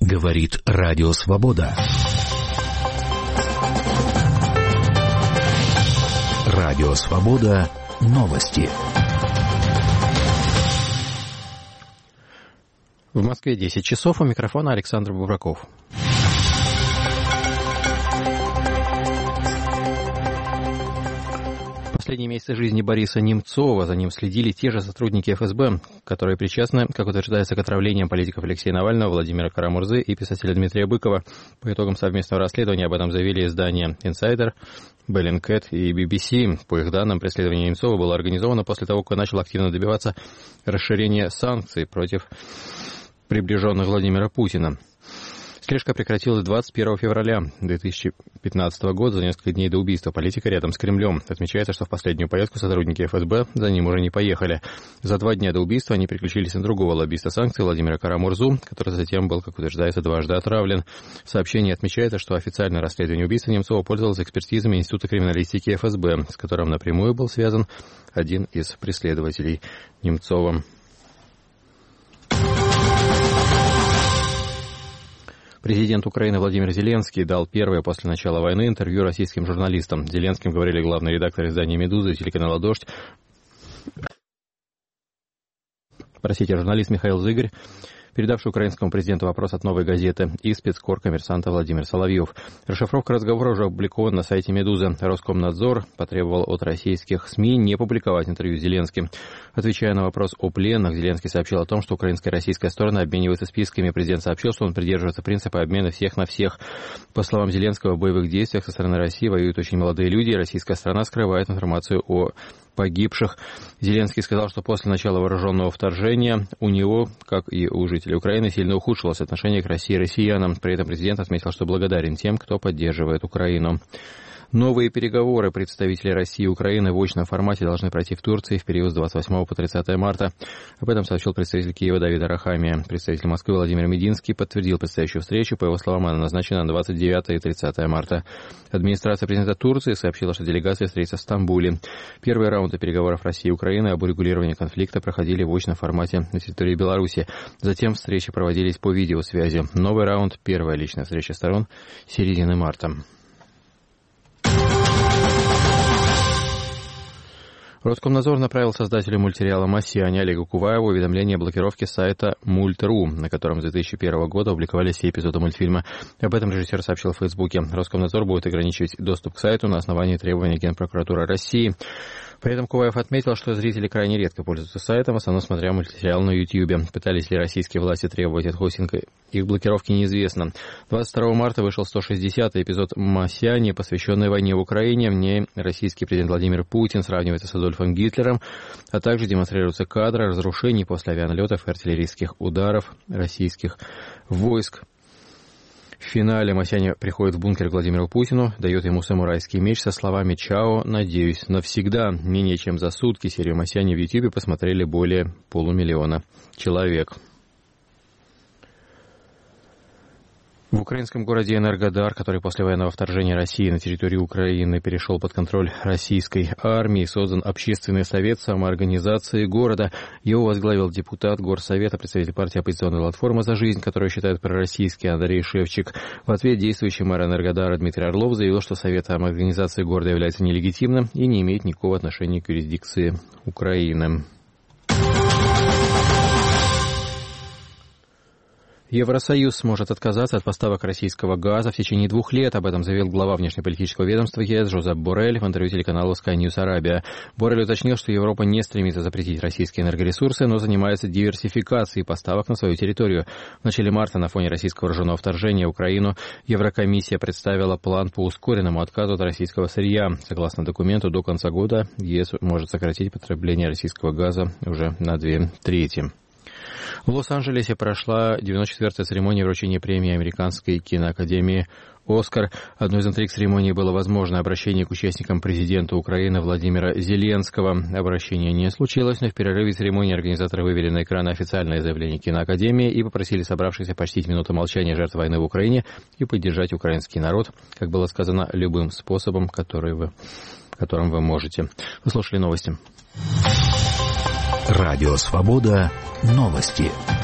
Говорит Радио Свобода. Радио Свобода. Новости. В Москве 10 часов. У микрофона Александр Бубраков. В последние месяцы жизни Бориса Немцова за ним следили те же сотрудники ФСБ, которые причастны, как утверждается, к отравлениям политиков Алексея Навального, Владимира Кара-Мурзы и писателя Дмитрия Быкова. По итогам совместного расследования об этом заявили издания Insider, Bellingcat и BBC. По их данным, преследование Немцова было организовано после того, как он начал активно добиваться расширения санкций против приближенных Владимира Путина. Слежка прекратилась 21 февраля 2015 года, за несколько дней до убийства политика рядом с Кремлем. Отмечается, что в последнюю поездку сотрудники ФСБ за ним уже не поехали. За 2 дня до убийства они переключились на другого лоббиста санкций Владимира Кара-Мурзу, который затем был, как утверждается, дважды отравлен. В сообщении отмечается, что официальное расследование убийства Немцова пользовалось экспертизами Института криминалистики ФСБ, с которым напрямую был связан один из преследователей Немцова. Президент Украины Владимир Зеленский дал первое после начала войны интервью российским журналистам. С Зеленским говорили главный редактор издания «Медуза» и телеканала «Дождь». Журналист Михаил Зыгорь, передавший украинскому президенту вопрос от «Новой газеты», и спецкор-коммерсанта Владимир Соловьев. Расшифровка разговора уже опубликована на сайте «Медузы». Роскомнадзор потребовал от российских СМИ не публиковать интервью с Зеленским. Отвечая на вопрос о пленных, Зеленский сообщил о том, что украинская и российская стороны обмениваются списками. Президент сообщил, что он придерживается принципа обмена всех на всех. По словам Зеленского, в боевых действиях со стороны России воюют очень молодые люди, и российская сторона скрывает информацию о погибших. Зеленский сказал, что после начала вооруженного вторжения у него, как и у жителей Украины, сильно ухудшилось отношение к России и россиянам. При этом президент отметил, что благодарен тем, кто поддерживает Украину. Новые переговоры представителей России и Украины в очном формате должны пройти в Турции в период с 28 по 30 марта. Об этом сообщил представитель Киева Давид Арахамия. Представитель Москвы Владимир Мединский подтвердил предстоящую встречу. По его словам, она назначена на 29 и 30 марта. Администрация президента Турции сообщила, что делегация встретится в Стамбуле. Первые раунды переговоров России и Украины об урегулировании конфликта проходили в очном формате на территории Беларуси. Затем встречи проводились по видеосвязи. Новый раунд, первая личная встреча сторон, середины марта. Роскомнадзор направил создателю мультсериала «Марсиане» Олегу Куваеву уведомление о блокировке сайта Мульт.ру, на котором с 2001 года опубликовали все эпизоды мультфильма. Об этом режиссер сообщил в Фейсбуке. Роскомнадзор будет ограничивать доступ к сайту на основании требований Генпрокуратуры России. При этом Куваев отметил, что зрители крайне редко пользуются сайтом, в основном смотря мультсериал на Ютьюбе. Пытались ли российские власти требовать от хостинга их блокировки, неизвестно. 22 марта вышел 160-й эпизод «Марсиане», посвященный войне в Украине. В ней российский президент Владимир Путин сравнивается с Адольфом Гитлером, а также демонстрируются кадры разрушений после авианалетов и артиллерийских ударов российских войск. В финале Марсиане приходит в бункер к Владимиру Путину, дает ему самурайский меч со словами «Чао, надеюсь, навсегда». Менее чем за сутки серию «Марсиане» в Ютьюбе посмотрели более 500 000 человек. В украинском городе Энергодар, который после военного вторжения России на территорию Украины перешел под контроль российской армии, создан общественный совет самоорганизации города. Его возглавил депутат Горсовета, представитель партии «Оппозиционная платформа за жизнь», которую считают пророссийский, Андрей Шевчик. В ответ действующий мэр Энергодара Дмитрий Орлов заявил, что совет самоорганизации города является нелегитимным и не имеет никакого отношения к юрисдикции Украины. Евросоюз сможет отказаться от поставок российского газа в течение 2 лет. Об этом заявил глава внешнеполитического ведомства ЕС Жозеп Боррель в интервью телеканалу Sky News Arabia. Боррель уточнил, что Европа не стремится запретить российские энергоресурсы, но занимается диверсификацией поставок на свою территорию. В начале марта на фоне российского вооруженного вторжения в Украину Еврокомиссия представила план по ускоренному отказу от российского сырья. Согласно документу, до конца года ЕС может сократить потребление российского газа уже на 2/3. В Лос-Анджелесе прошла 94-я церемония вручения премии Американской киноакадемии «Оскар». Одной из интриг церемонии было возможное обращение к участникам президента Украины Владимира Зеленского. Обращение не случилось, но в перерыве церемонии организаторы вывели на экраны официальное заявление киноакадемии и попросили собравшихся почтить минуту молчания жертв войны в Украине и поддержать украинский народ, как было сказано, любым способом, которым вы можете. Вы слушали новости. Радио Свобода. Новости.